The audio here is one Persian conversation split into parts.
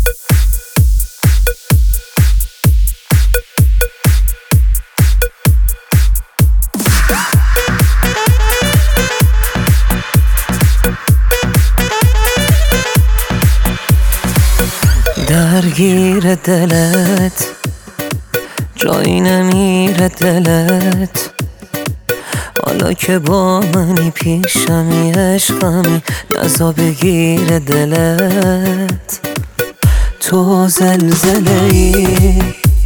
درگیر دلت جایی نمیره دلت، حالا که با منی پیشمی عشقمی نزا بگیر دلت. تو زلزله ای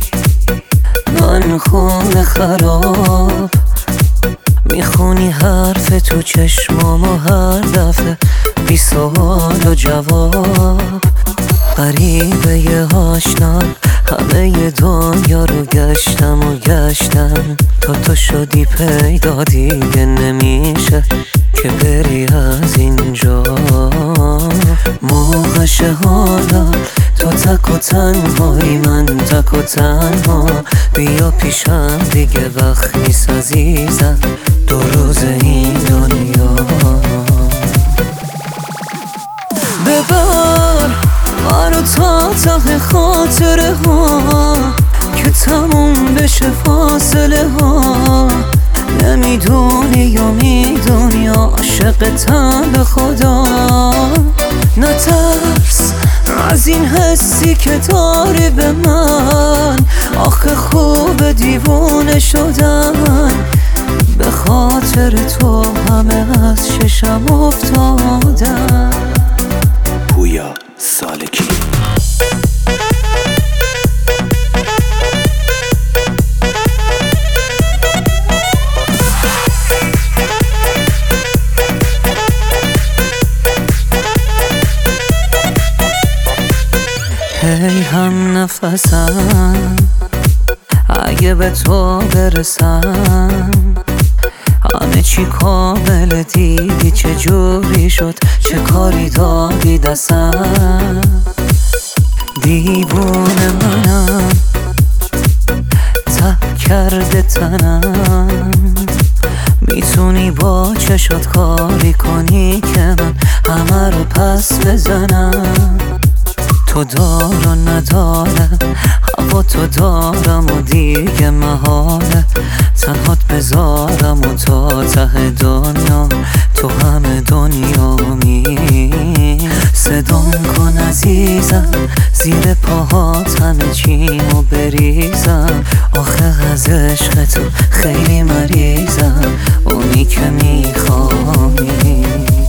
من خون خراب، میخونی حرف تو چشمامو هر دفعه بی سوال و جواب. غریبه یه آشنا همه دنیا رو گشتم و گشتم تا تو شدی پیدا، دیگه نمیشه که بری از اینجا. موقعشه حالا تو تک و تنهایی، من تک و تنها، بیا پیشم دیگه وقت نیست عزیزم، دو روز این دنیا. ببر منو تا ته خاطره ها که تموم بشه فاصله ها. نمیدونی یا میدونی عاشقتم به خدا. نترس از این حسی که داری به من، آخه خوب دیوونه شدن. به خاطر تو همه از چشم افتادن. پویا سالکی هی هم نفسم اگه به تو برسم، همه چی کامل دیدی چه جوری شد، چه کاری دادی دستم. دیوونه منم تب کرده تنم، میتونی با چشات کاری کنی که من همه رو پس بزنم. تو دار و ندارم هوا تو دارم و دیگه محاله تنهات بذارم و تا ته دنیا تو همه دنیامی. صدام کن عزیزم زیر پاهات همه چیمو بریزم، آخه از عشق تو خیلی مریضم، اونی که میخوانی.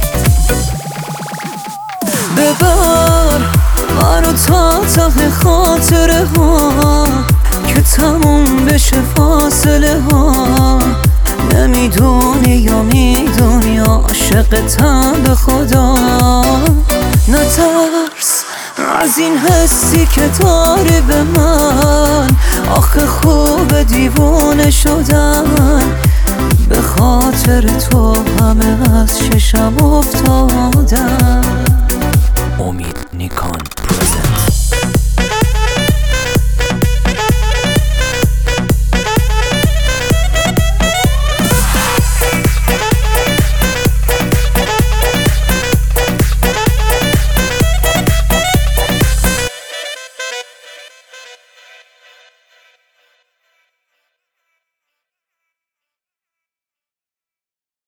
ببر منو تا ته خاطره ها که تموم بشه فاصله ها. نمیدونی یا میدونی عاشقتم به خدا. نترس از این حسی که داری به من، آخه خوب دیوونه شدن. به خاطر تو همه از چشم افتادن. امید نیکان.